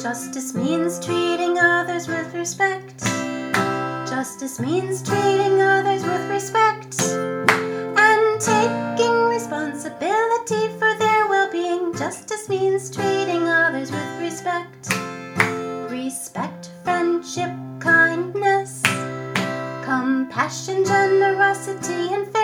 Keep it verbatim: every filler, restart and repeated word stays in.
Justice means treating others with respect. Justice means treating others with respect and taking responsibility for their well-being. Justice means treating others with respect. Respect, friendship, kindness, compassion, generosity, and fairness.